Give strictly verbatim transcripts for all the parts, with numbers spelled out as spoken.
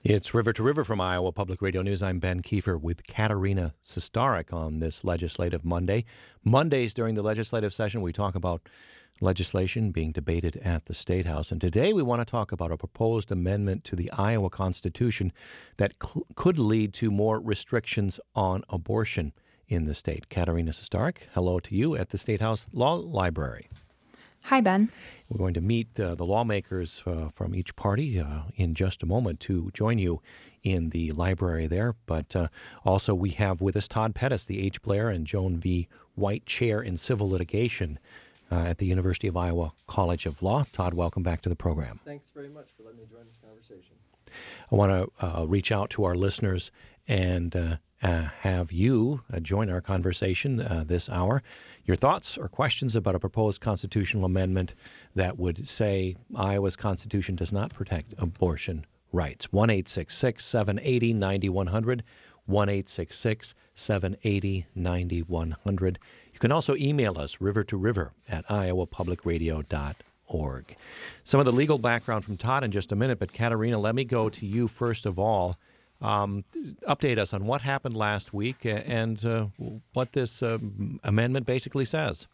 It's River to River from Iowa Public Radio News. I'm Ben Kiefer with Katerina Sostarek on this legislative Monday. Mondays during the legislative session, we talk about legislation being debated at the State House. And today we want to talk about a proposed amendment to the Iowa Constitution that cl- could lead to more restrictions on abortion in the state. Katerina Sostarek, hello to you at the State House Law Library. Hi, Ben. We're going to meet uh, the lawmakers uh, from each party uh, in just a moment to join you in the library there. But uh, also we have with us Todd Pettis, the H. Blair and Joan V. White Chair in Civil Litigation uh, at the University of Iowa College of Law. Todd, welcome back to the program. Thanks very much for letting me join this conversation. I want to uh, reach out to our listeners and uh, uh, have you uh, join our conversation uh, this hour. Your thoughts or questions about a proposed constitutional amendment that would say Iowa's Constitution does not protect abortion rights. one eight six six, seven eight zero, nine one zero zero, one eight six six, seven eight zero, nine one zero zero. You can also email us, river to river at iowa public radio dot org. Some of the legal background from Todd in just a minute, but Katerina, let me go to you first of all. Um, update us on what happened last week and uh, what this uh, amendment basically says.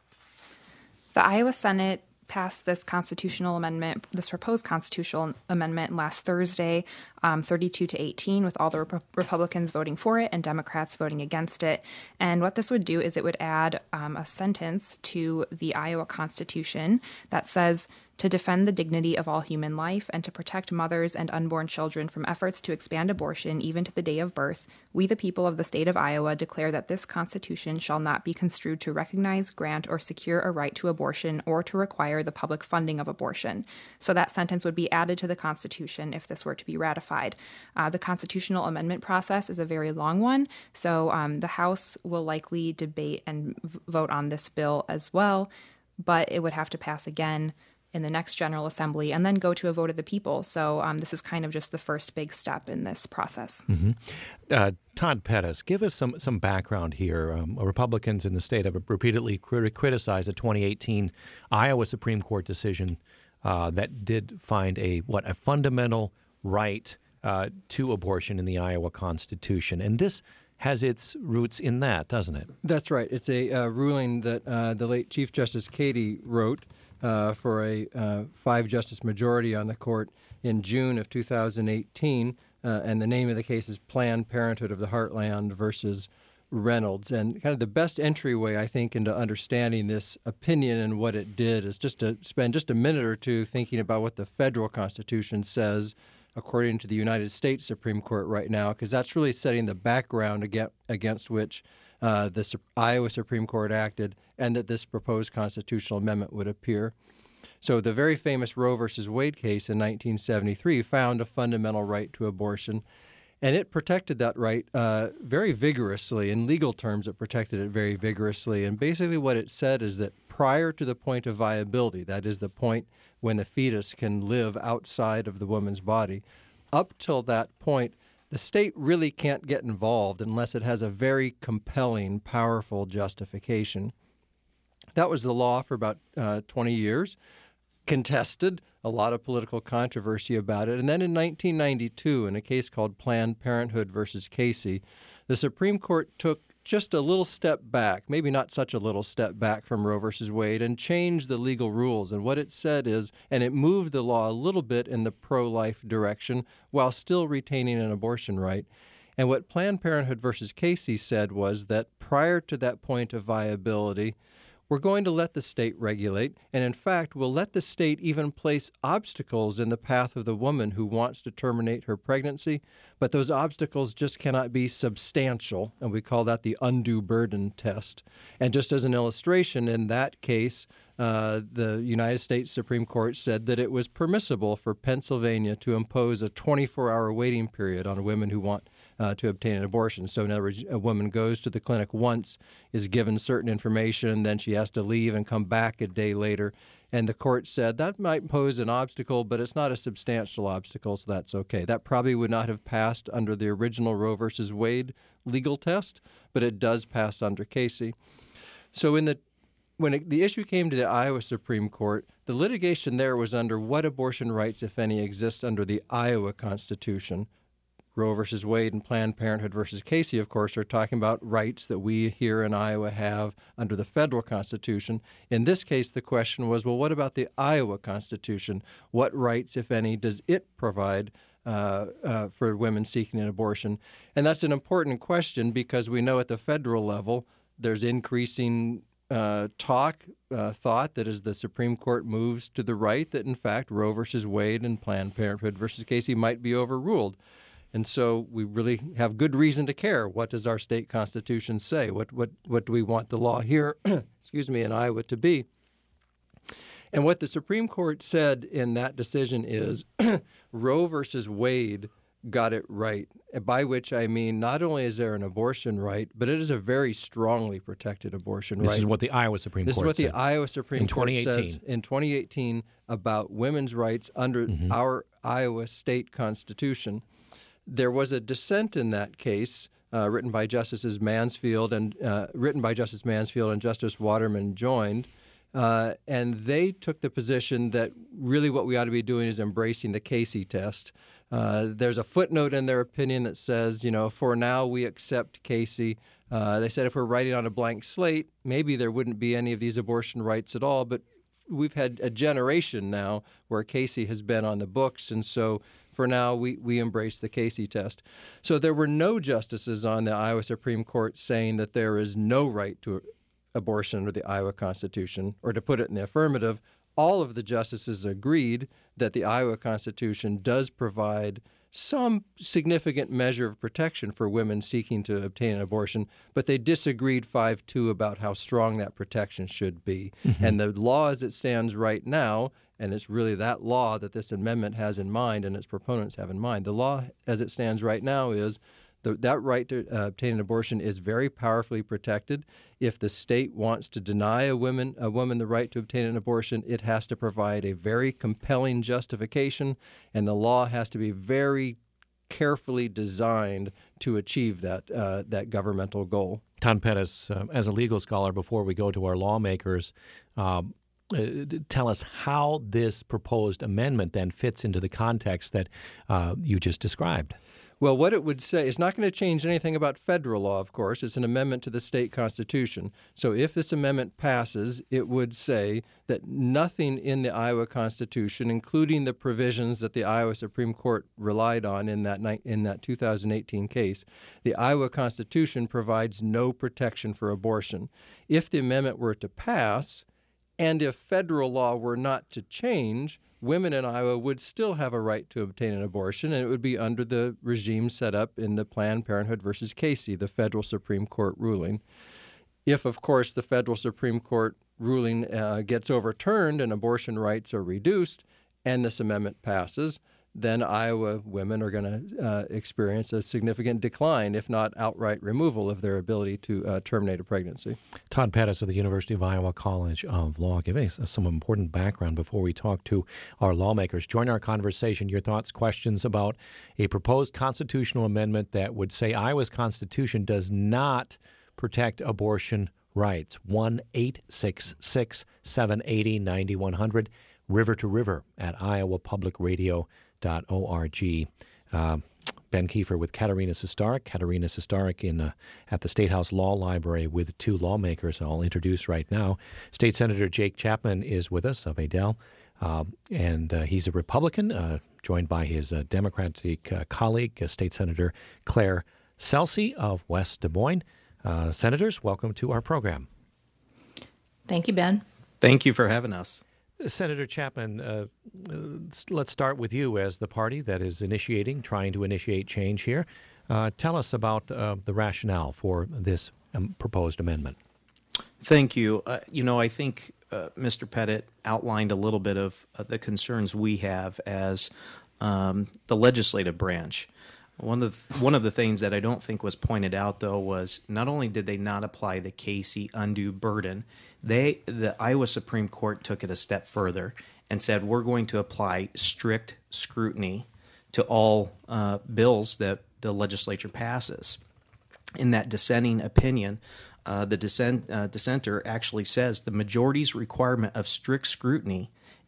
The Iowa Senate passed this constitutional amendment, this proposed constitutional amendment last Thursday, um, thirty-two to eighteen, with all the Rep- Republicans voting for it and Democrats voting against it. And what this would do is it would add um, a sentence to the Iowa Constitution that says, to defend the dignity of all human life and to protect mothers and unborn children from efforts to expand abortion even to the day of birth, we the people of the state of Iowa declare that this Constitution shall not be construed to recognize, grant, or secure a right to abortion or to require the public funding of abortion. So that sentence would be added to the Constitution if this were to be ratified. Uh, the constitutional amendment process is a very long one, so um, the House will likely debate and v- vote on this bill as well, but it would have to pass again in the next General Assembly, and then go to a vote of the people. So um, this is kind of just the first big step in this process. Mm-hmm. Uh, Todd Pettis, give us some some background here. Um, Republicans in the state have repeatedly crit- criticized a twenty eighteen Iowa Supreme Court decision uh, that did find a what a fundamental right uh, to abortion in the Iowa Constitution, and this has its roots in that, doesn't it? That's right. It's a uh, ruling that uh, the late Chief Justice Cady wrote Uh, for a uh, five-justice majority on the court in June of two thousand eighteen, uh, and the name of the case is Planned Parenthood of the Heartland versus Reynolds. And kind of the best entryway, I think, into understanding this opinion and what it did is just to spend just a minute or two thinking about what the federal Constitution says according to the United States Supreme Court right now, because that's really setting the background against, against which uh, the Su- Iowa Supreme Court acted, and that this proposed constitutional amendment would appear. So the very famous Roe versus Wade case in nineteen seventy-three found a fundamental right to abortion, and it protected that right uh, very vigorously. In legal terms, it protected it very vigorously. And basically what it said is that prior to the point of viability, that is the point when the fetus can live outside of the woman's body, up till that point, the state really can't get involved unless it has a very compelling, powerful justification. That was the law for about uh, twenty years, contested, a lot of political controversy about it. And then in nineteen ninety-two, in a case called Planned Parenthood versus Casey, the Supreme Court took just a little step back, maybe not such a little step back from Roe versus Wade, and changed the legal rules. And what it said is, and it moved the law a little bit in the pro-life direction while still retaining an abortion right. And what Planned Parenthood versus Casey said was that prior to that point of viability, we're going to let the state regulate, and in fact, we'll let the state even place obstacles in the path of the woman who wants to terminate her pregnancy, but those obstacles just cannot be substantial, and we call that the undue burden test. And just as an illustration, in that case, uh, the United States Supreme Court said that it was permissible for Pennsylvania to impose a twenty-four hour waiting period on women who want Uh, to obtain an abortion. So in other words, a woman goes to the clinic once, is given certain information, then she has to leave and come back a day later. And the court said that might pose an obstacle, but it's not a substantial obstacle, so that's okay. That probably would not have passed under the original Roe versus Wade legal test, but it does pass under Casey. So in the when it, the issue came to the Iowa Supreme Court, the litigation there was under what abortion rights, if any, exist under the Iowa Constitution. Roe versus Wade and Planned Parenthood versus Casey, of course, are talking about rights that we here in Iowa have under the federal Constitution. In this case, the question was, well, what about the Iowa Constitution? What rights, if any, does it provide uh, uh, for women seeking an abortion? And that's an important question because we know at the federal level there's increasing uh, talk, uh, thought that as the Supreme Court moves to the right, that in fact Roe versus Wade and Planned Parenthood versus Casey might be overruled. And so we really have good reason to care. What does our state constitution say? What what what do we want the law here, excuse me, in Iowa to be? And what the Supreme Court said in that decision is Roe versus Wade got it right, by which I mean not only is there an abortion right, but it is a very strongly protected abortion This right. This is what the Iowa Supreme this Court This is what said the Iowa Supreme in Court twenty eighteen. says in twenty eighteen about women's rights under Mm-hmm. our Iowa state constitution. There was a dissent in that case uh, written by Justices Mansfield and uh, written by Justice Mansfield and Justice Waterman joined, uh, and they took the position that really what we ought to be doing is embracing the Casey test. Uh, there's a footnote in their opinion that says, you know, for now we accept Casey. Uh, they said if we're writing on a blank slate, maybe there wouldn't be any of these abortion rights at all, but we've had a generation now where Casey has been on the books, and so for now we, we embrace the Casey test. So there were no justices on the Iowa Supreme Court saying that there is no right to abortion under the Iowa Constitution, or to put it in the affirmative, all of the justices agreed that the Iowa Constitution does provide some significant measure of protection for women seeking to obtain an abortion, but they disagreed five two about how strong that protection should be. Mm-hmm. And the law as it stands right now, and it's really that law that this amendment has in mind and its proponents have in mind, the law as it stands right now is the, that right to uh, obtain an abortion is very powerfully protected. If the state wants to deny a woman, a woman the right to obtain an abortion, it has to provide a very compelling justification, and the law has to be very carefully designed to achieve that uh, that governmental goal. Todd Pettis, uh, as a legal scholar, before we go to our lawmakers, um, uh, tell us how this proposed amendment then fits into the context that uh, you just described. Well, what it would say, it's not going to change anything about federal law, of course. It's an amendment to the state constitution. So if this amendment passes, it would say that nothing in the Iowa Constitution, including the provisions that the Iowa Supreme Court relied on in that in that two thousand eighteen case, the Iowa Constitution provides no protection for abortion. If the amendment were to pass, and if federal law were not to change, women in Iowa would still have a right to obtain an abortion, and it would be under the regime set up in the Planned Parenthood versus Casey, the federal Supreme Court ruling. If, of course, the federal Supreme Court ruling uh, gets overturned and abortion rights are reduced and this amendment passes, then Iowa women are going to uh, experience a significant decline, if not outright removal, of their ability to uh, terminate a pregnancy. Todd Pettis of the University of Iowa College of Law, giving us some important background before we talk to our lawmakers. Join our conversation, your thoughts, questions about a proposed constitutional amendment that would say Iowa's Constitution does not protect abortion rights. one eight six six, seven eight zero, nine one zero zero, river to river at iowa public radio dot org. Uh, Ben Kiefer with Katerina Sostarek. Katerina Sostarek in uh, at the State House Law Library with two lawmakers I'll introduce right now. State Senator Jake Chapman is with us of Adel, uh, and uh, he's a Republican, uh, joined by his uh, Democratic uh, colleague, uh, State Senator Claire Celsey of West Des Moines. Uh, Senators, welcome to our program. Thank you, Ben. Thank you for having us. Senator Chapman, uh, let's start with you as the party that is initiating, trying to initiate change here. Uh, tell us about uh, the rationale for this um, proposed amendment. Thank you. Uh, you know, I think uh, Mister Pettit outlined a little bit of uh, the concerns we have as um, the legislative branch. One of the, one of the things that I don't think was pointed out, though, was not only did they not apply the Casey undue burden, they the Iowa Supreme Court took it a step further and said we're going to apply strict scrutiny to all uh, bills that the legislature passes. In that dissenting opinion, uh, the dissent, uh, dissenter actually says the majority's requirement of strict scrutiny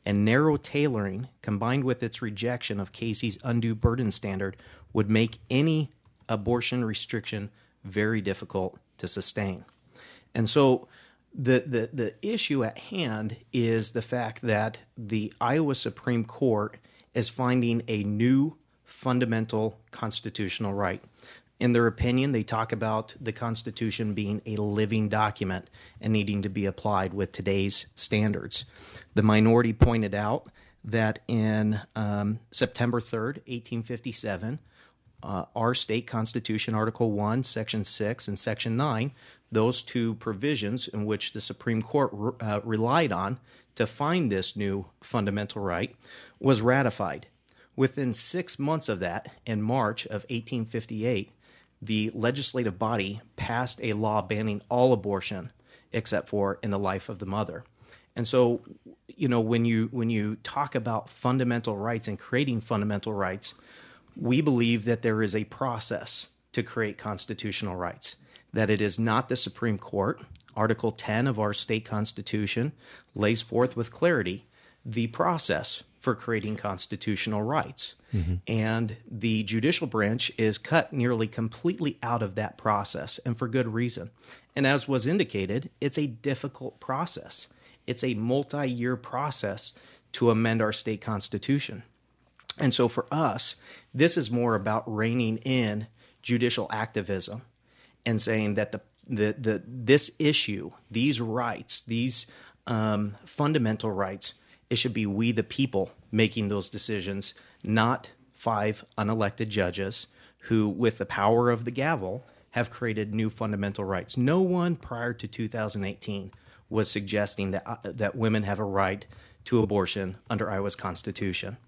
and narrow tailoring, combined with its rejection of Casey's undue burden standard, would make any abortion restriction very difficult to sustain. And so the, the, the issue at hand is the fact that the Iowa Supreme Court is finding a new fundamental constitutional right. In their opinion, they talk about the Constitution being a living document and needing to be applied with today's standards. The minority pointed out that in um, September third, eighteen fifty-seven, uh, our state constitution, Article one, Section six, and Section nine, those two provisions in which the Supreme Court uh, relied on to find this new fundamental right, was ratified. Within six months of that, in March of eighteen fifty-eight, the legislative body passed a law banning all abortion except for in the life of the mother. And so, you know, when you when you talk about fundamental rights and creating fundamental rights, we believe that there is a process to create constitutional rights, that it is not the Supreme Court. Article ten of our state constitution lays forth with clarity the process for creating constitutional rights. Mm-hmm. And the judicial branch is cut nearly completely out of that process, and for good reason. And as was indicated, it's a difficult process. It's a multi-year process to amend our state constitution. And so for us, this is more about reining in judicial activism and saying that the the, the this issue, these rights, these um, fundamental rights, it should be we the people making those decisions, not five unelected judges who, with the power of the gavel, have created new fundamental rights. No one prior to two thousand eighteen was suggesting that uh, that women have a right to abortion under Iowa's Constitution.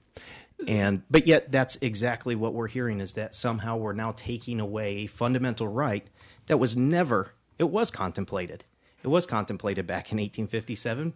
And but yet that's exactly what we're hearing, is that somehow we're now taking away a fundamental right that was never, it was contemplated. It was contemplated back in eighteen fifty-seven,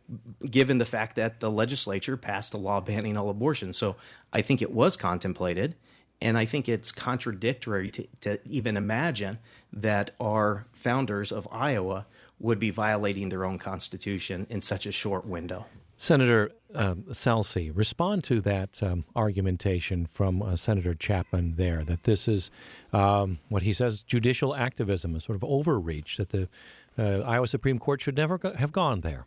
given the fact that the legislature passed a law banning all abortion. So I think it was contemplated, and I think it's contradictory to, to even imagine that our founders of Iowa would be violating their own constitution in such a short window. Senator um, Celsey, respond to that um, argumentation from uh, Senator Chapman there, that this is um, what he says judicial activism, a sort of overreach, that the uh, Iowa Supreme Court should never go- have gone there.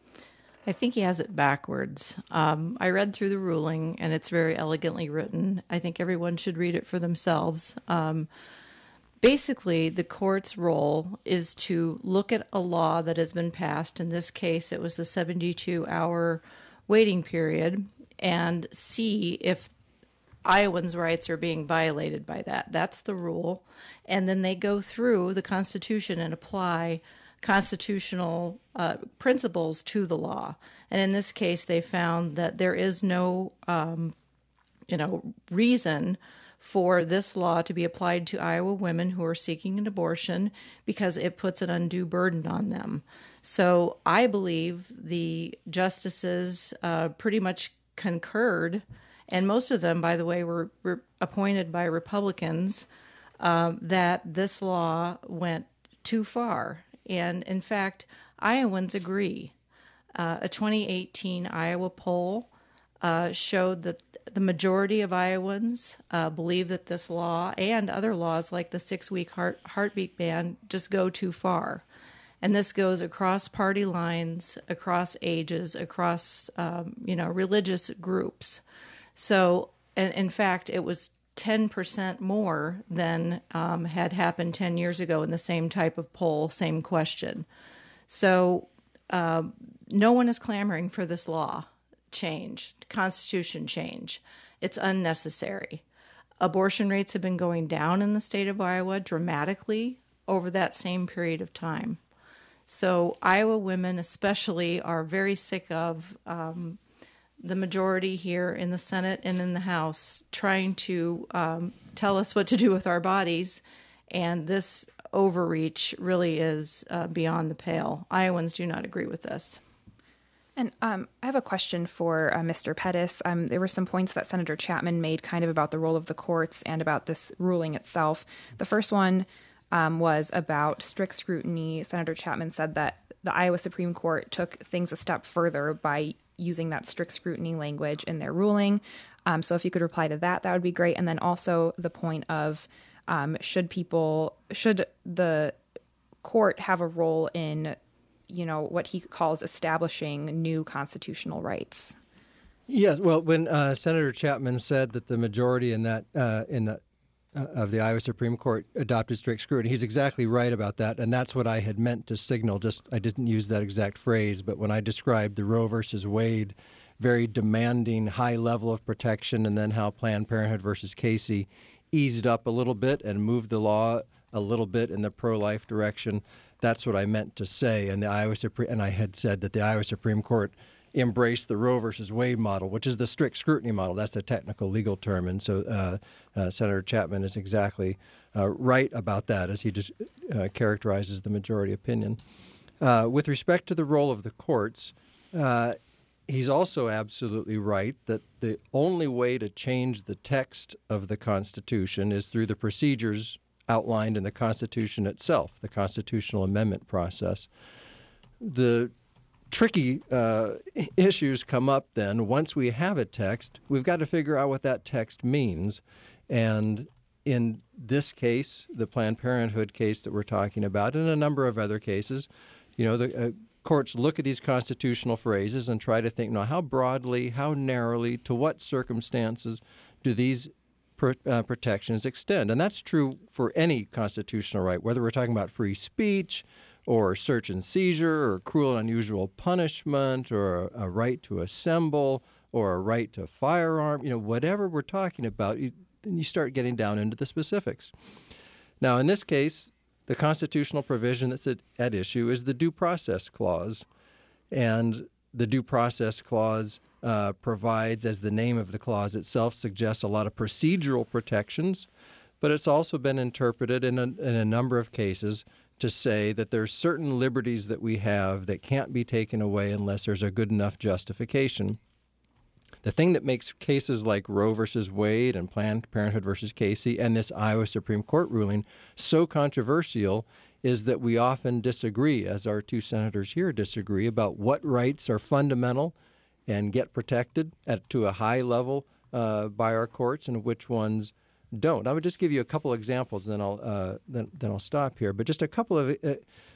I think he has it backwards. Um, I read through the ruling, and it's very elegantly written. I think everyone should read it for themselves. Um, basically, the court's role is to look at a law that has been passed. In this case, it was the seventy-two hour waiting period, and see if Iowans' rights are being violated by that. That's the rule. And then they go through the Constitution and apply constitutional uh, principles to the law. And in this case, they found that there is no, um, you know, reason for this law to be applied to Iowa women who are seeking an abortion, because it puts an undue burden on them. So I believe the justices uh, pretty much concurred, and most of them, by the way, were, were appointed by Republicans, uh, that this law went too far. And in fact, Iowans agree. Uh, a twenty eighteen Iowa poll uh, showed that the majority of Iowans uh, believe that this law and other laws like the six-week heart, heartbeat ban just go too far. And this goes across party lines, across ages, across um, you know religious groups. So, in, in fact, it was ten percent more than um, had happened ten years ago in the same type of poll, same question. So uh, no one is clamoring for this law change, Constitution change. It's unnecessary. Abortion rates have been going down in the state of Iowa dramatically over that same period of time. So Iowa women especially are very sick of um, the majority here in the Senate and in the House trying to um, tell us what to do with our bodies, and this overreach really is uh, beyond the pale. Iowans do not agree with this. And um, I have a question for uh, Mister Pettis. Um, there were some points that Senator Chapman made kind of about the role of the courts and about this ruling itself. The first one um, was about strict scrutiny. Senator Chapman said that the Iowa Supreme Court took things a step further by using that strict scrutiny language in their ruling. Um, so if you could reply to that, that would be great. And then also the point of um, should people, should the court have a role in, you know, what he calls establishing new constitutional rights? Yes. Well, when uh, Senator Chapman said that the majority in that uh, in the uh, of the Iowa Supreme Court adopted strict scrutiny, he's exactly right about that, and that's what I had meant to signal. Just I didn't use that exact phrase, but when I described the Roe versus Wade, very demanding, high level of protection, and then how Planned Parenthood versus Casey eased up a little bit and moved the law a little bit in the pro-life direction, that's what I meant to say. And the Iowa Supreme, and I had said that the Iowa Supreme Court embrace the Roe versus Wade model, which is the strict scrutiny model. That's a technical legal term. And so uh, uh, Senator Chapman is exactly uh, right about that as he just uh, characterizes the majority opinion. Uh, with respect to the role of the courts, uh, he's also absolutely right that the only way to change the text of the Constitution is through the procedures outlined in the Constitution itself, the constitutional amendment process. The tricky uh, issues come up then. Once we have a text, we've got to figure out what that text means. And in this case, the Planned Parenthood case that we're talking about, and a number of other cases, you know, the uh, courts look at these constitutional phrases and try to think, you know, how broadly, how narrowly, to what circumstances do these pr- uh, protections extend? And that's true for any constitutional right, whether we're talking about free speech, or search and seizure, or cruel and unusual punishment, or a, a right to assemble, or a right to firearm, you know, whatever we're talking about, you, then you start getting down into the specifics. Now, in this case, the constitutional provision that's at, at issue is the Due Process Clause. And the Due Process Clause uh, provides, as the name of the clause itself suggests, a lot of procedural protections, but it's also been interpreted in a, in a number of cases to say that there's certain liberties that we have that can't be taken away unless there's a good enough justification. The thing that makes cases like Roe versus Wade and Planned Parenthood versus Casey and this Iowa Supreme Court ruling so controversial is that we often disagree, as our two senators here disagree, about what rights are fundamental and get protected at, to a high level uh, by our courts and which ones don't. I would just give you a couple examples, then I'll uh, then then I'll stop here. But just a couple of uh,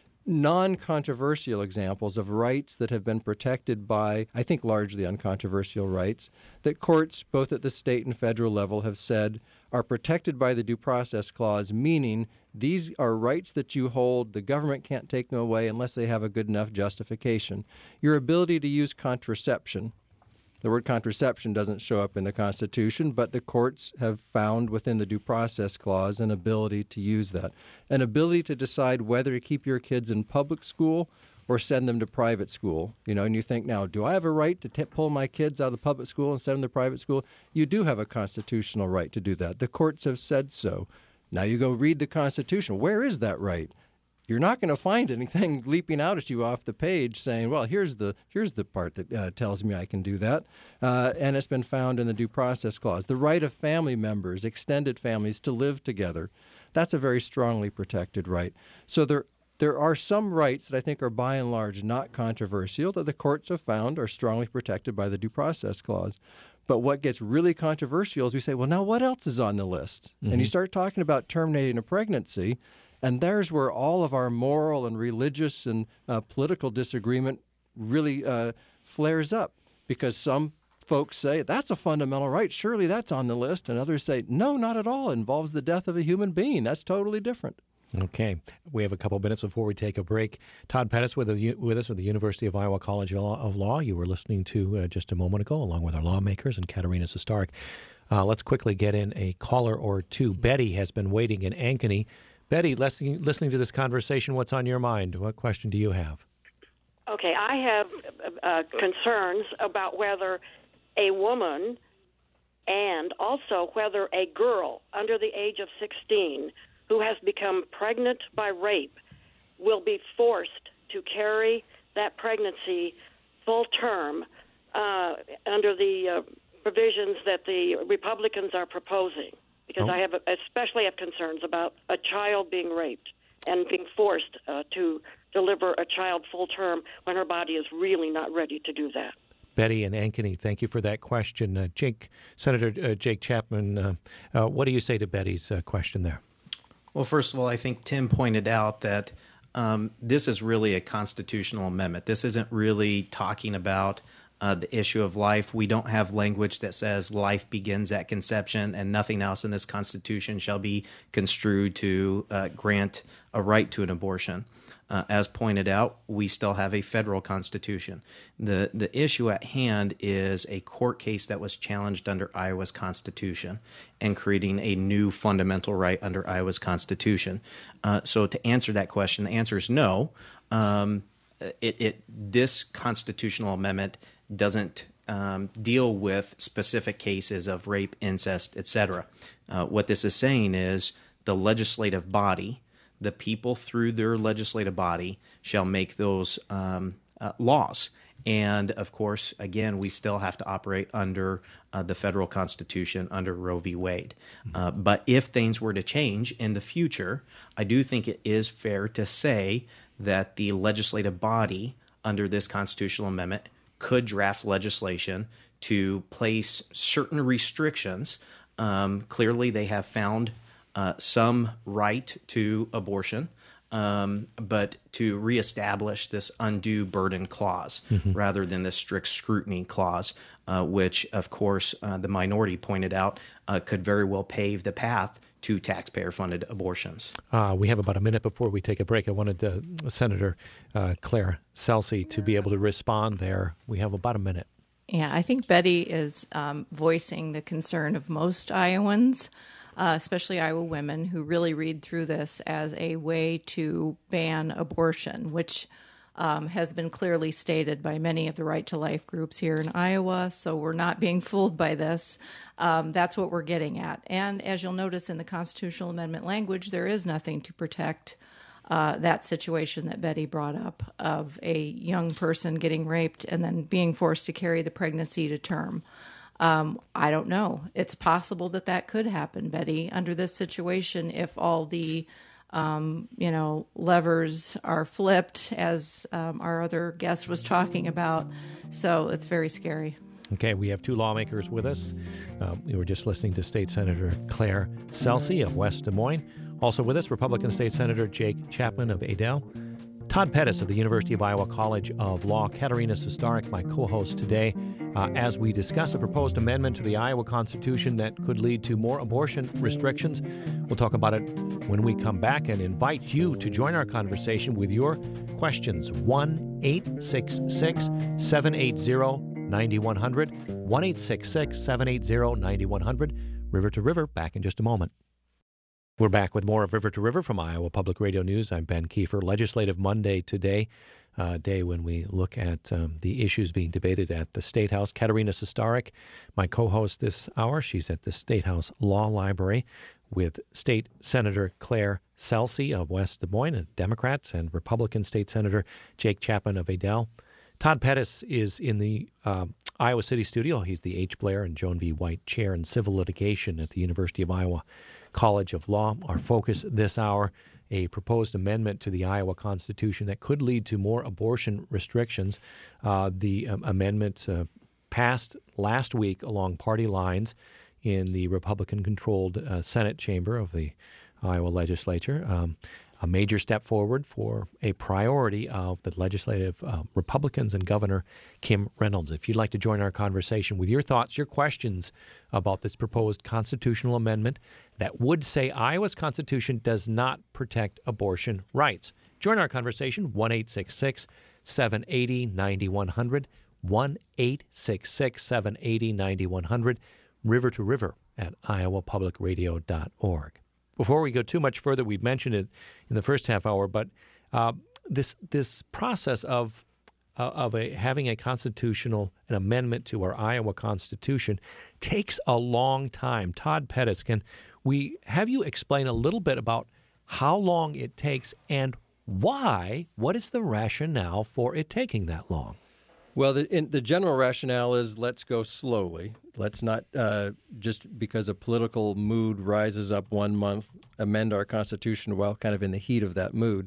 non-controversial examples of rights that have been protected by, I think, largely uncontroversial rights that courts, both at the state and federal level, have said are protected by the Due Process Clause, meaning these are rights that you hold. The government can't take them away unless they have a good enough justification. Your ability to use contraception. The word contraception doesn't show up in the Constitution, but the courts have found within the Due Process Clause an ability to use that, an ability to decide whether to keep your kids in public school or send them to private school. You know, and you think, now, do I have a right to t- pull my kids out of the public school and send them to private school? You do have a constitutional right to do that. The courts have said so. Now you go read the Constitution. Where is that right? You're not going to find anything leaping out at you off the page saying, well, here's the here's the part that uh, tells me I can do that. Uh, and it's been found in the Due Process Clause. The right of family members, extended families, to live together. That's a very strongly protected right. So there there are some rights that I think are by and large not controversial that the courts have found are strongly protected by the Due Process Clause. But what gets really controversial is we say, well, now what else is on the list? Mm-hmm. And you start talking about terminating a pregnancy. And there's where all of our moral and religious and uh, political disagreement really uh, flares up, because some folks say that's a fundamental right. Surely that's on the list. And others say, no, not at all. It involves the death of a human being. That's totally different. Okay. We have a couple minutes before we take a break. Todd Pettis with, the, with us with the University of Iowa College of Law. You were listening to uh, just a moment ago, along with our lawmakers and Katerina Sostoric. Uh, let's quickly get in a caller or two. Betty has been waiting in Ankeny. Betty, listening, listening to this conversation, what's on your mind? What question do you have? Okay, I have uh, concerns about whether a woman and also whether a girl under the age of sixteen who has become pregnant by rape will be forced to carry that pregnancy full term uh, under the uh, provisions that the Republicans are proposing. Because oh. I have especially have concerns about a child being raped and being forced uh, to deliver a child full term when her body is really not ready to do that. Betty and Ankeny, thank you for that question. Uh, Jake, Senator uh, Jake Chapman, uh, uh, what do you say to Betty's uh, question there? Well, first of all, I think Tim pointed out that um, this is really a constitutional amendment. This isn't really talking about uh, the issue of life. We don't have language that says life begins at conception and nothing else in this Constitution shall be construed to uh, grant a right to an abortion. Uh, as pointed out, we still have a federal constitution. The the issue at hand is a court case that was challenged under Iowa's constitution and creating a new fundamental right under Iowa's constitution. Uh, so to answer that question, the answer is no. Um, it, it this constitutional amendment doesn't um, deal with specific cases of rape, incest, et cetera. Uh, what this is saying is the legislative body, the people through their legislative body, shall make those um, uh, laws. And of course, again, we still have to operate under uh, the federal Constitution, under Roe v. Wade. Uh, but if things were to change in the future, I do think it is fair to say that the legislative body under this constitutional amendment could draft legislation to place certain restrictions. Um, clearly, they have found Uh, some right to abortion, um, but to reestablish this undue burden clause mm-hmm. rather than this strict scrutiny clause, uh, which, of course, uh, the minority pointed out uh, could very well pave the path to taxpayer-funded abortions. Uh, we have about a minute before we take a break. I wanted uh, Senator uh, Claire Celsey to be able to respond there. We have about a minute. Yeah, I think Betty is um, voicing the concern of most Iowans, Uh, especially Iowa women, who really read through this as a way to ban abortion, which um, has been clearly stated by many of the Right to Life groups here in Iowa. So we're not being fooled by this. Um, that's what we're getting at. And as you'll notice in the constitutional amendment language, there is nothing to protect uh, that situation that Betty brought up of a young person getting raped and then being forced to carry the pregnancy to term. Um, I don't know. It's possible that that could happen, Betty, under this situation, if all the, um, you know, levers are flipped, as um, our other guest was talking about. So it's very scary. Okay, we have two lawmakers with us. Uh, we were just listening to State Senator Claire Celsey of West Des Moines. Also with us, Republican State Senator Jake Chapman of Adel. Todd Pettis of the University of Iowa College of Law. Katerina Sostarek, my co-host today, uh, as we discuss a proposed amendment to the Iowa Constitution that could lead to more abortion restrictions. We'll talk about it when we come back and invite you to join our conversation with your questions. one eight six six, seven eight zero, nine one zero zero. one eight six six, seven eight zero, nine one zero zero. River to River, back in just a moment. We're back with more of River to River from Iowa Public Radio News. I'm Ben Kiefer. Legislative Monday today, a uh, day when we look at um, the issues being debated at the State House. Katerina Sostarek, my co-host this hour. She's at the State House Law Library with State Senator Claire Celsey of West Des Moines, a Democrat, and Republican State Senator Jake Chapman of Adel. Todd Pettis is in the uh, Iowa City studio. He's the H. Blair and Joan V. White Chair in Civil Litigation at the University of Iowa College of Law. Our focus this hour, a proposed amendment to the Iowa Constitution that could lead to more abortion restrictions. Uh, the um, amendment uh, passed last week along party lines in the Republican-controlled uh, Senate chamber of the Iowa legislature. Um, a major step forward for a priority of the legislative uh, Republicans and Governor Kim Reynolds. If you'd like to join our conversation with your thoughts, your questions about this proposed constitutional amendment that would say Iowa's Constitution does not protect abortion rights, join our conversation, one eight six six, seven eight zero, nine one zero zero, one eight six six, seven eight zero, nine one zero zero, river to river at iowa public radio dot org. Before we go too much further, we've mentioned it in the first half hour, but uh, this this process of uh, of a, having a constitutional an amendment to our Iowa Constitution takes a long time. Todd Pettis, can we have you explain a little bit about how long it takes and why? What is the rationale for it taking that long? Well, the, in, the general rationale is let's go slowly. Let's not uh, just because a political mood rises up one month, amend our Constitution while kind of in the heat of that mood.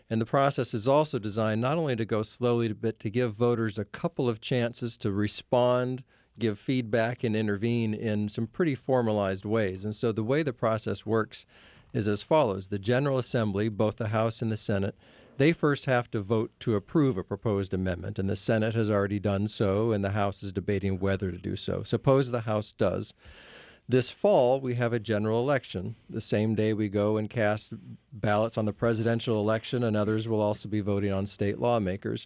And the process is also designed not only to go slowly, but to give voters a couple of chances to respond, give feedback, and intervene in some pretty formalized ways. And so the way the process works is as follows. The General Assembly, both the House and the Senate, they first have to vote to approve a proposed amendment, and the Senate has already done so, and the House is debating whether to do so. Suppose the House does. This fall, we have a general election. The same day we go and cast ballots on the presidential election, and others will also be voting on state lawmakers.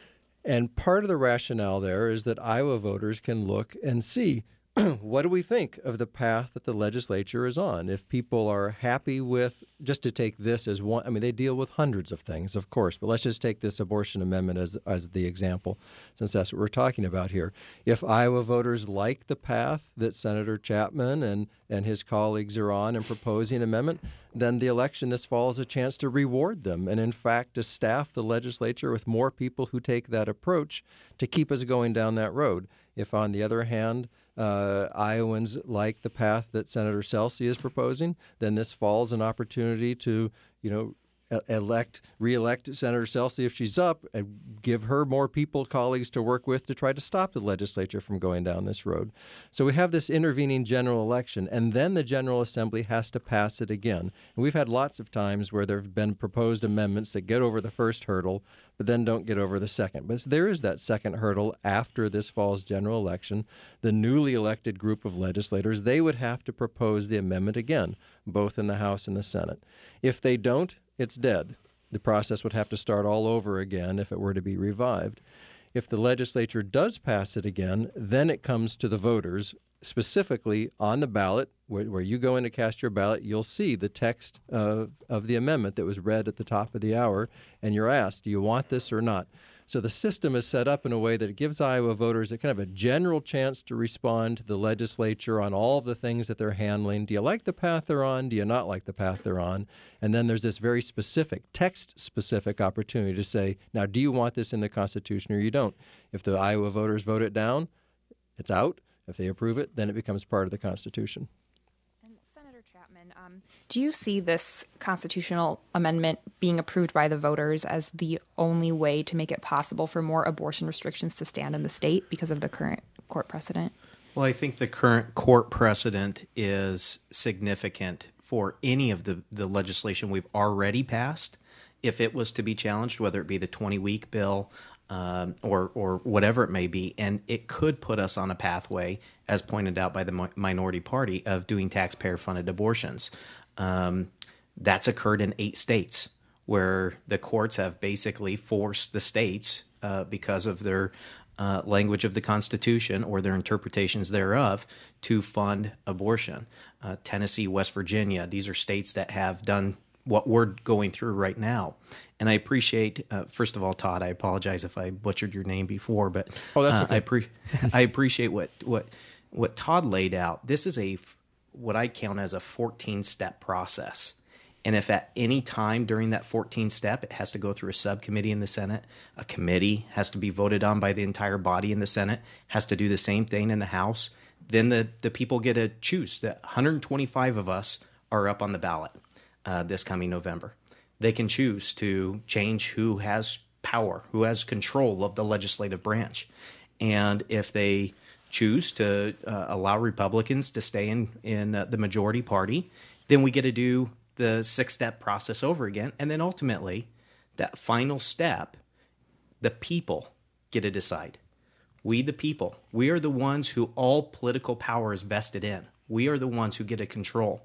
And part of the rationale there is that Iowa voters can look and see, what do we think of the path that the legislature is on? If people are happy with, just to take this as one, I mean, they deal with hundreds of things, of course, but let's just take this abortion amendment as, as the example, since that's what we're talking about here. If Iowa voters like the path that Senator Chapman and, and his colleagues are on in proposing an amendment, then the election this fall is a chance to reward them and, in fact, to staff the legislature with more people who take that approach to keep us going down that road. If, on the other hand, uh, Iowans like the path that Senator Celsey is proposing, then this fall is an opportunity to, you know, elect, re-elect Senator Celsey if she's up, and give her more people, colleagues to work with to try to stop the legislature from going down this road. So we have this intervening general election, and then the General Assembly has to pass it again. And we've had lots of times where there have been proposed amendments that get over the first hurdle, but then don't get over the second. But there is that second hurdle after this fall's general election. The newly elected group of legislators, they would have to propose the amendment again, both in the House and the Senate. If they don't, it's dead. The process would have to start all over again if it were to be revived. If the legislature does pass it again, then it comes to the voters, specifically on the ballot, where, where you go in to cast your ballot, you'll see the text of, of the amendment that was read at the top of the hour, and you're asked, do you want this or not? So the system is set up in a way that it gives Iowa voters a kind of a general chance to respond to the legislature on all of the things that they're handling. Do you like the path they're on? Do you not like the path they're on? And then there's this very specific, text-specific opportunity to say, now, do you want this in the Constitution or you don't? If the Iowa voters vote it down, it's out. If they approve it, then it becomes part of the Constitution. Senator Chapman, um, do you see this constitutional amendment being approved by the voters as the only way to make it possible for more abortion restrictions to stand in the state because of the current court precedent? Well, I think the current court precedent is significant for any of the, the legislation we've already passed. If it was to be challenged, whether it be the twenty-week bill, Um, or or whatever it may be, and it could put us on a pathway, as pointed out by the mi- minority party, of doing taxpayer-funded abortions. Um, that's occurred in eight states, where the courts have basically forced the states, uh, because of their uh, language of the Constitution or their interpretations thereof, to fund abortion. Uh, Tennessee, West Virginia, these are states that have done what we're going through right now. And I appreciate, uh, first of all, Todd, I apologize if I butchered your name before, but oh, that's uh, okay. I, pre- I appreciate what, what, what Todd laid out. This is a, what I count as a fourteen-step process. And if at any time during that fourteen step, it has to go through a subcommittee in the Senate, a committee has to be voted on by the entire body in the Senate, has to do the same thing in the House, then the, the people get to choose. The one hundred twenty-five of us are up on the ballot uh, this coming November. They can choose to change who has power, who has control of the legislative branch. And if they choose to uh, allow Republicans to stay in, in uh, the majority party, then we get to do the six-step process over again. And then ultimately, that final step, the people get to decide. We, the people, we are the ones who all political power is vested in. We are the ones who get to control.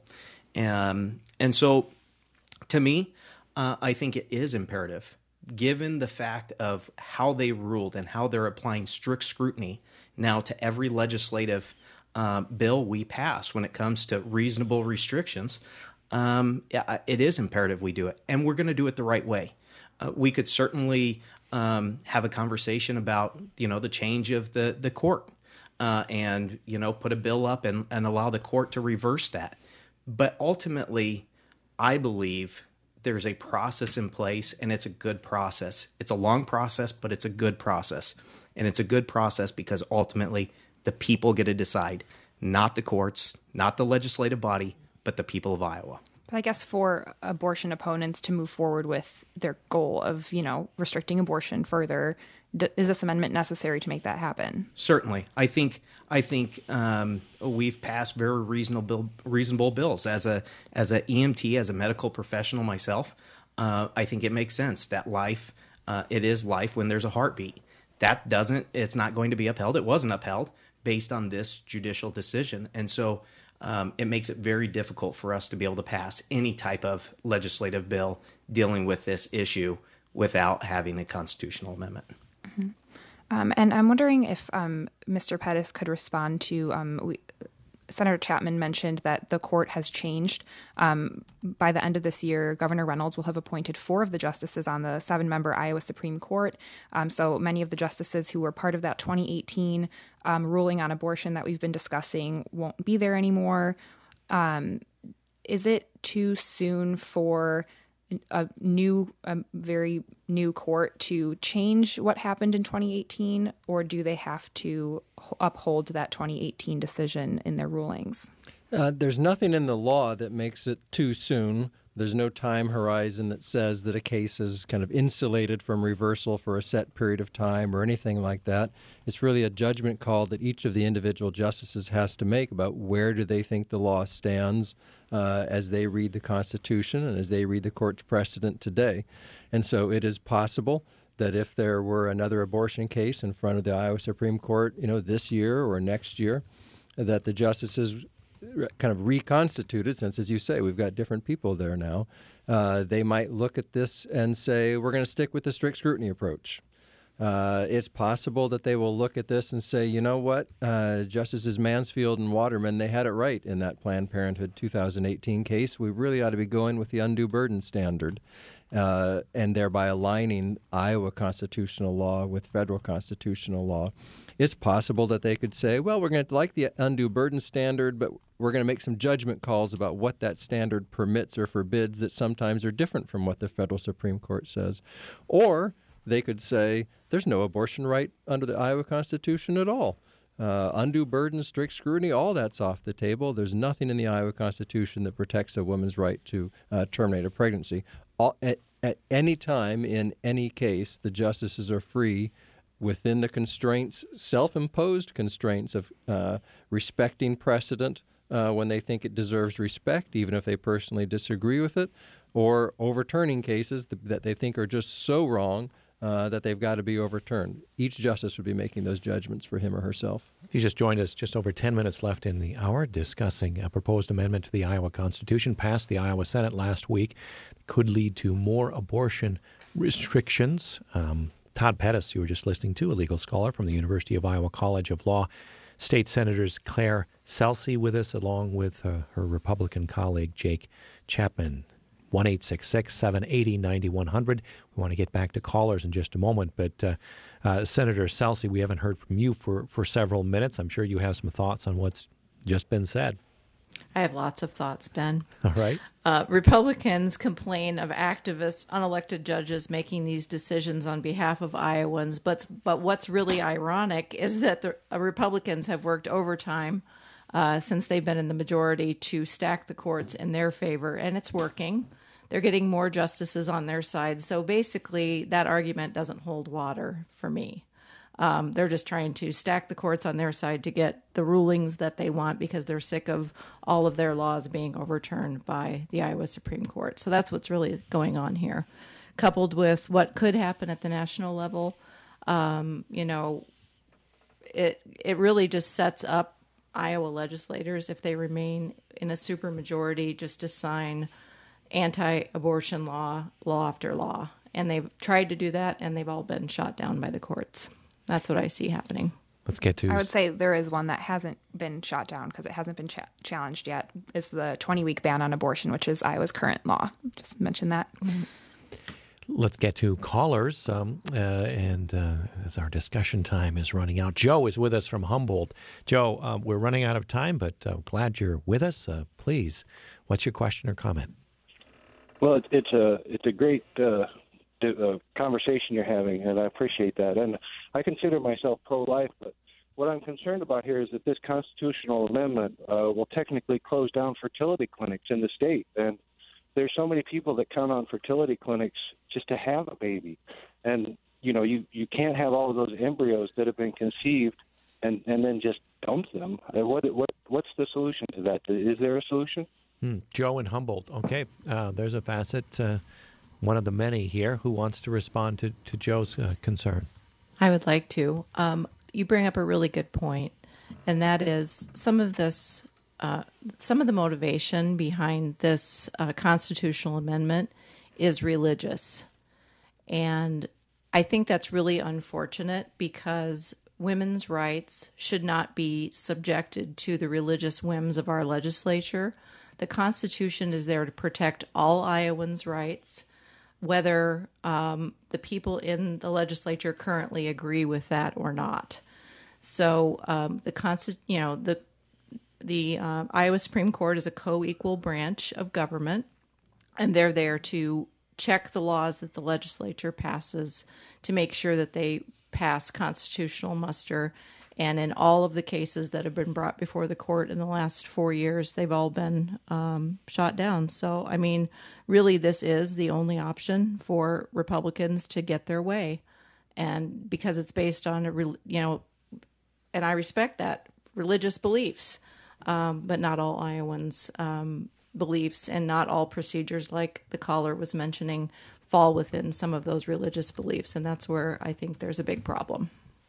Um, and so, to me, uh, I think it is imperative, given the fact of how they ruled and how they're applying strict scrutiny now to every legislative uh, bill we pass when it comes to reasonable restrictions, um, it is imperative we do it. And we're going to do it the right way. Uh, we could certainly um, have a conversation about, you know, the change of the, the court uh, and, you know, put a bill up and, and allow the court to reverse that. But ultimately, I believe there's a process in place, and it's a good process. It's a long process, but it's a good process. And it's a good process because ultimately the people get to decide, not the courts, not the legislative body, but the people of Iowa. But I guess for abortion opponents to move forward with their goal of, you know, restricting abortion further, d- is this amendment necessary to make that happen? Certainly, I think I think um, we've passed very reasonable reasonable bills. As a as a E M T, as a medical professional myself, uh, I think it makes sense that life uh, it is life when there's a heartbeat. That doesn't it's not going to be upheld. It wasn't upheld based on this judicial decision, and so um, it makes it very difficult for us to be able to pass any type of legislative bill dealing with this issue without having a constitutional amendment. Mm-hmm. Um, and I'm wondering if um, Mister Pettis could respond to um, we, Senator Chapman mentioned that the court has changed. Um, by the end of this year, Governor Reynolds will have appointed four of the justices on the seven-member Iowa Supreme Court. Um, so many of the justices who were part of that twenty eighteen um, ruling on abortion that we've been discussing won't be there anymore. Um, is it too soon for a new, a very new court to change what happened in twenty eighteen, or do they have to uphold that twenty eighteen decision in their rulings? Uh, there's nothing in the law that makes it too soon. There's no time horizon that says that a case is kind of insulated from reversal for a set period of time or anything like that. It's really a judgment call that each of the individual justices has to make about where do they think the law stands uh, as they read the Constitution and as they read the court's precedent today. And so it is possible that if there were another abortion case in front of the Iowa Supreme Court, you know, this year or next year, that the justices kind of reconstituted, since, as you say, we've got different people there now, uh, they might look at this and say, we're going to stick with the strict scrutiny approach. Uh, it's possible that they will look at this and say, you know what, uh, Justices Mansfield and Waterman, they had it right in that Planned Parenthood two thousand eighteen case. We really ought to be going with the undue burden standard, uh, and thereby aligning Iowa constitutional law with federal constitutional law. It's possible that they could say, well, we're going to like the undue burden standard, but we're going to make some judgment calls about what that standard permits or forbids that sometimes are different from what the federal Supreme Court says. Or they could say there's no abortion right under the Iowa Constitution at all. Uh, undue burden, strict scrutiny, all that's off the table. There's nothing in the Iowa Constitution that protects a woman's right to uh, terminate a pregnancy. All, at, at any time in any case, the justices are free within the constraints, self-imposed constraints of uh, respecting precedent uh, when they think it deserves respect, even if they personally disagree with it, or overturning cases that, that they think are just so wrong uh, that they've got to be overturned. Each justice would be making those judgments for him or herself. If you just joined us, just over ten minutes left in the hour, discussing a proposed amendment to the Iowa Constitution passed the Iowa Senate last week. It could lead to more abortion restrictions. Um, Todd Pettis, you were just listening to, a legal scholar from the University of Iowa College of Law. State Senators Claire Celsi with us, along with uh, her Republican colleague Jake Chapman. one eight six six, seven eight zero, nine one zero zero. We want to get back to callers in just a moment, but uh, uh, Senator Celsi, we haven't heard from you for, for several minutes. I'm sure you have some thoughts on what's just been said. I have lots of thoughts, Ben. All right. Uh, Republicans complain of activists, unelected judges making these decisions on behalf of Iowans. But but what's really ironic is that the uh, Republicans have worked overtime uh, since they've been in the majority to stack the courts in their favor, and it's working. They're getting more justices on their side. So basically, that argument doesn't hold water for me. Um, they're just trying to stack the courts on their side to get the rulings that they want because they're sick of all of their laws being overturned by the Iowa Supreme Court. So that's what's really going on here. Coupled with what could happen at the national level, um, you know, it it really just sets up Iowa legislators, if they remain in a supermajority, just to sign anti-abortion law, law after law. And they've tried to do that, and they've all been shot down by the courts. That's what I see happening. Let's get to... I would say there is one that hasn't been shot down because it hasn't been cha- challenged yet. Is the twenty-week ban on abortion, which is Iowa's current law. Just mention that. Mm-hmm. Let's get to callers, um, uh, and uh, as our discussion time is running out. Joe is with us from Humboldt. Joe, uh, we're running out of time, but uh, glad you're with us. Uh, please, what's your question or comment? Well, it's, it's a it's a great uh, uh, conversation you're having, and I appreciate that. And I consider myself pro-life, but what I'm concerned about here is that this constitutional amendment uh, will technically close down fertility clinics in the state. And there's so many people that count on fertility clinics just to have a baby. And, you know, you, you can't have all of those embryos that have been conceived and, and then just dump them. Uh, What, what, what's the solution to that? Is there a solution? Hmm. Joe in Humboldt. Okay, uh, there's a facet, uh, one of the many here, who wants to respond to, to Joe's uh, concern. I would like to. Um, you bring up a really good point, and that is some of this, uh, some of the motivation behind this uh, constitutional amendment is religious. And I think that's really unfortunate because women's rights should not be subjected to the religious whims of our legislature. The Constitution is there to protect all Iowans' rights, whether um, the people in the legislature currently agree with that or not. So um, the Consti- you know, the the uh, Iowa Supreme Court is a co-equal branch of government, and they're there to check the laws that the legislature passes to make sure that they pass constitutional muster. And in all of the cases that have been brought before the court in the last four years, they've all been um, shot down. So, I mean, really, this is the only option for Republicans to get their way. And because it's based on, a re- you know, and I respect that, religious beliefs, um, but not all Iowans' um, beliefs and not all procedures, like the caller was mentioning, fall within some of those religious beliefs. And that's where I think there's a big problem.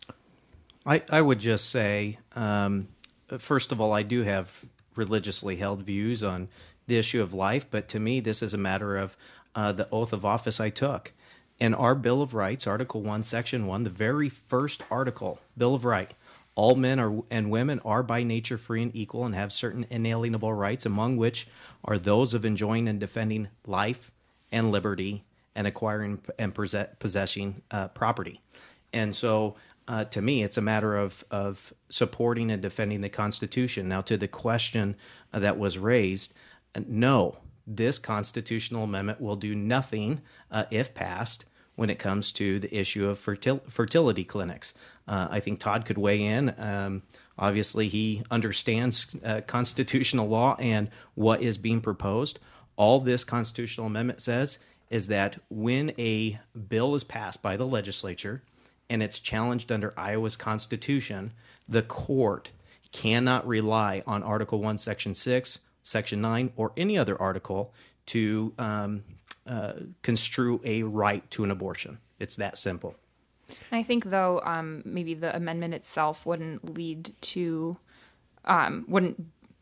I, I would just say, um, first of all, I do have religiously held views on the issue of life, but to me, this is a matter of uh, the oath of office I took. In our Bill of Rights, Article one, Section one, the very first article, Bill of Rights, all men are, and women are by nature free and equal and have certain inalienable rights, among which are those of enjoying and defending life and liberty and acquiring and possessing uh, property. And so Uh, to me, it's a matter of, of supporting and defending the Constitution. Now, to the question uh, that was raised, uh, no, this constitutional amendment will do nothing, uh, if passed, when it comes to the issue of fertil- fertility clinics. Uh, I think Todd could weigh in. Um, obviously, he understands uh, constitutional law and what is being proposed. All this constitutional amendment says is that when a bill is passed by the legislature, and it's challenged under Iowa's Constitution, the court cannot rely on Article one, Section six, Section nine, or any other article to um, uh, construe a right to an abortion. It's that simple. And I think, though, um, maybe the amendment itself wouldn't lead to, um, wouldn't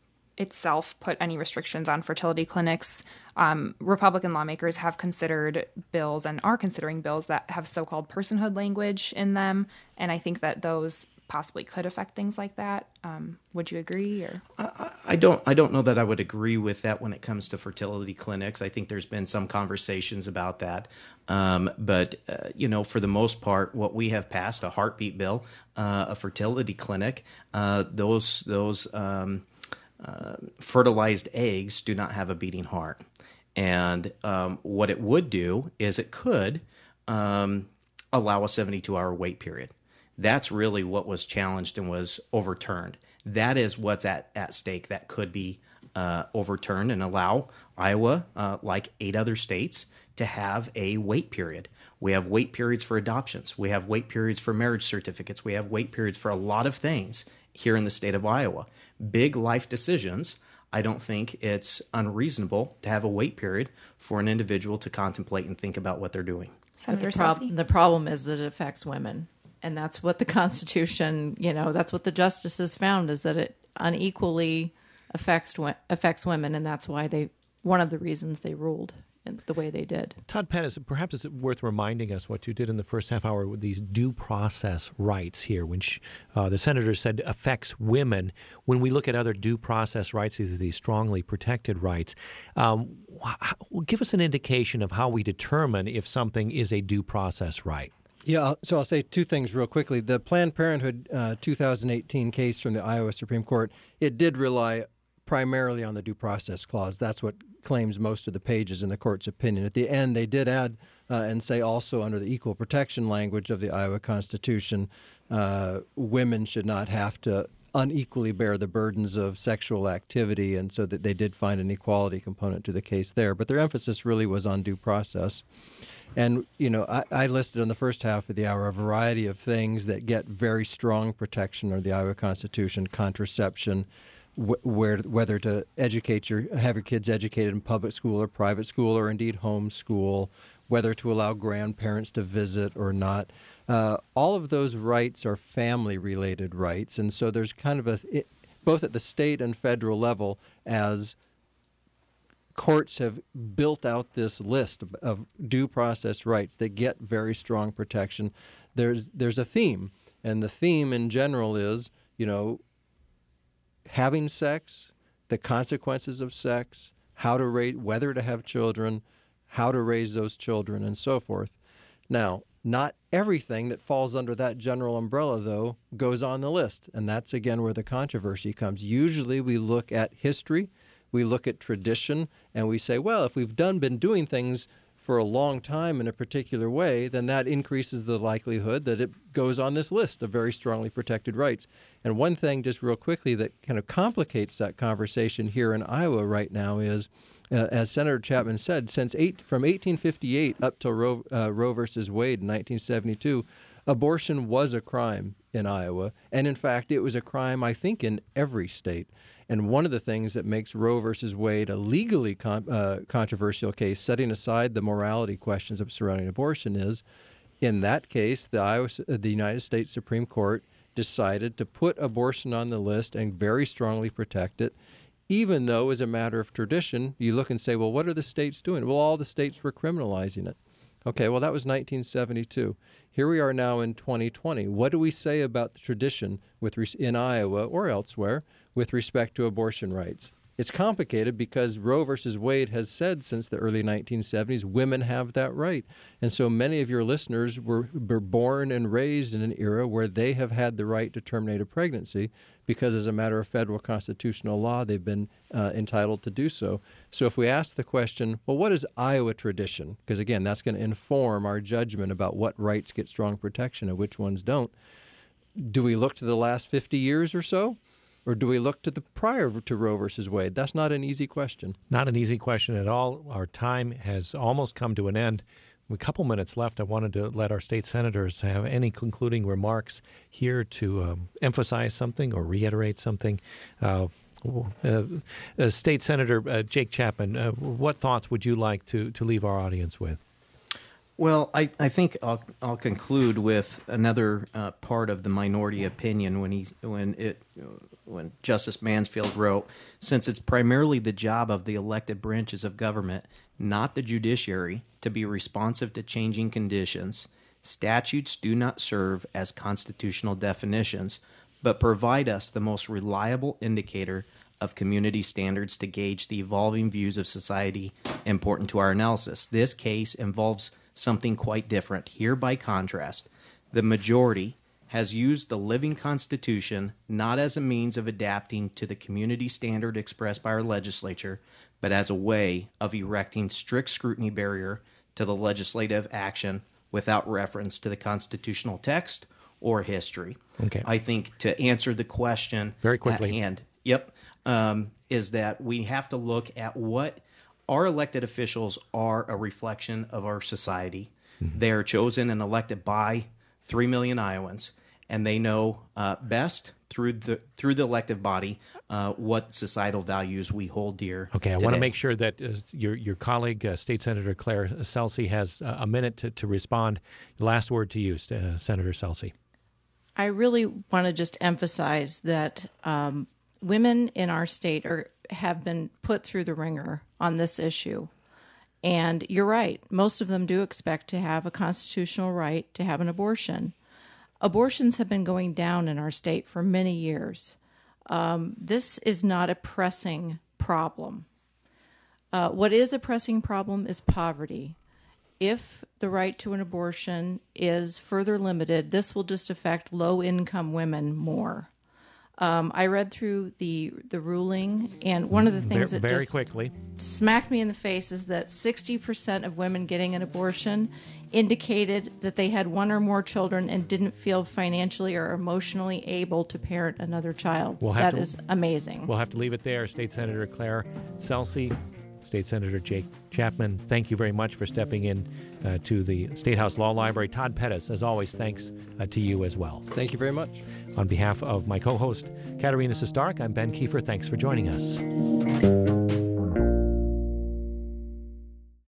itself put any restrictions on fertility clinics. Um, Republican lawmakers have considered bills and are considering bills that have so-called personhood language in them, and I think that those possibly could affect things like that. Um, would you agree? Or I, I don't. I don't know that I would agree with that when it comes to fertility clinics. I think there's been some conversations about that, um, but uh, you know, for the most part, what we have passed, a heartbeat bill, uh, a fertility clinic, uh, those those. Um, Uh, fertilized eggs do not have a beating heart. And um, what it would do is it could um, allow a seventy-two hour wait period. That's really what was challenged and was overturned. That is what's at, at stake that could be uh, overturned and allow Iowa, uh, like eight other states, to have a wait period. We have wait periods for adoptions. We have wait periods for marriage certificates. We have wait periods for a lot of things here in the state of Iowa. Big life decisions, I don't think it's unreasonable to have a wait period for an individual to contemplate and think about what they're doing. Senator the, prob- Scelsi? the problem is that it affects women. And that's what the Constitution, you know, that's what the justices found, is that it unequally affects affects women. And that's why they, one of the reasons they ruled in the way they did. Todd Pettis, perhaps it's worth reminding us what you did in the first half hour with these due process rights here, which uh, the senator said affects women. When we look at other due process rights, these are these strongly protected rights. Um, how, give us an indication of how we determine if something is a due process right. Yeah, so I'll say two things real quickly. The Planned Parenthood uh, two thousand eighteen case from the Iowa Supreme Court, it did rely primarily on the due process clause. That's what claims most of the pages in the court's opinion. At the end, they did add uh, and say also under the equal protection language of the Iowa Constitution, uh, women should not have to unequally bear the burdens of sexual activity, and so that they did find an equality component to the case there. But their emphasis really was on due process. And, you know, I, I listed in the first half of the hour a variety of things that get very strong protection under the Iowa Constitution: contraception, wh- where whether to educate your have your kids educated in public school or private school, or indeed homeschool, whether to allow grandparents to visit or not. Uh, all of those rights are family-related rights, and so there's kind of a, it, both at the state and federal level, as courts have built out this list of, of due process rights that get very strong protection. There's there's a theme, and the theme in general is, you know, having sex, the consequences of sex, how to raise, whether to have children, how to raise those children, and so forth. Now, not everything that falls under that general umbrella, though, goes on the list, and that's, again, where the controversy comes. Usually we look at history, we look at tradition, and we say, well, if we've done been doing things for a long time in a particular way, then that increases the likelihood that it goes on this list of very strongly protected rights. And one thing, just real quickly, that kind of complicates that conversation here in Iowa right now is, Uh, as Senator Chapman said, since eight, from eighteen fifty-eight up to Roe, uh, Roe versus Wade in nineteen seventy-two, abortion was a crime in Iowa. And in fact, it was a crime, I think, in every state. And one of the things that makes Roe versus Wade a legally con- uh, controversial case, setting aside the morality questions of surrounding abortion, is in that case, the, Iowa, the United States Supreme Court decided to put abortion on the list and very strongly protect it, even though, as a matter of tradition, you look and say, well, what are the states doing? Well, all the states were criminalizing it. Okay, well, that was nineteen seventy-two. Here we are now in twenty twenty. What do we say about the tradition with res- in Iowa or elsewhere with respect to abortion rights? It's complicated because Roe versus Wade has said since the early nineteen seventies, women have that right. And so many of your listeners were, were born and raised in an era where they have had the right to terminate a pregnancy because, as a matter of federal constitutional law, they've been uh, entitled to do so. So if we ask the question, well, what is Iowa tradition? Because, again, that's going to inform our judgment about what rights get strong protection and which ones don't. Do we look to the last fifty years or so? Or do we look to the prior to Roe versus Wade? That's not an easy question. Not an easy question at all. Our time has almost come to an end. With a couple minutes left, I wanted to let our state senators have any concluding remarks here to um, emphasize something or reiterate something. Uh, uh, uh, State Senator uh, Jake Chapman, uh, what thoughts would you like to, to leave our audience with? Well, I, I think I'll I'll conclude with another uh, part of the minority opinion when he when it when Justice Mansfield wrote, since it's primarily the job of the elected branches of government, not the judiciary, to be responsive to changing conditions, statutes do not serve as constitutional definitions, but provide us the most reliable indicator of community standards to gauge the evolving views of society important to our analysis. This case involves something quite different. Here, by contrast, the majority has used the living Constitution not as a means of adapting to the community standard expressed by our legislature, but as a way of erecting strict scrutiny barrier to the legislative action without reference to the constitutional text or history. Okay. I think to answer the question Very quickly. at hand, yep, um, is that we have to look at what our elected officials are a reflection of our society. Mm-hmm. They are chosen and elected by three million Iowans, and they know uh, best through the through the elective body uh, what societal values we hold dear. Okay, I today. want to make sure that uh, your your colleague, uh, State Senator Claire Celsey, has uh, a minute to, to respond. Last word to you, uh, Senator Celsey. I really want to just emphasize that um, women in our state are have been put through the ringer on this issue. And you're right. Most of them do expect to have a constitutional right to have an abortion. Abortions have been going down in our state for many years. Um, this is not a pressing problem. Uh, what is a pressing problem is poverty. If the right to an abortion is further limited, this will just affect low-income women more. Um, I read through the the ruling, and one of the things very, that very just quickly. smacked me in the face is that sixty percent of women getting an abortion indicated that they had one or more children and didn't feel financially or emotionally able to parent another child. We'll have That to- is amazing. We'll have to leave it there. State Senator Claire Celsey, State Senator Jake Chapman, thank you very much for stepping in uh, to the State House Law Library. Todd Pettis, as always, thanks uh, to you as well. Thank you very much. On behalf of my co-host, Katerina Sestarek, I'm Ben Kiefer. Thanks for joining us.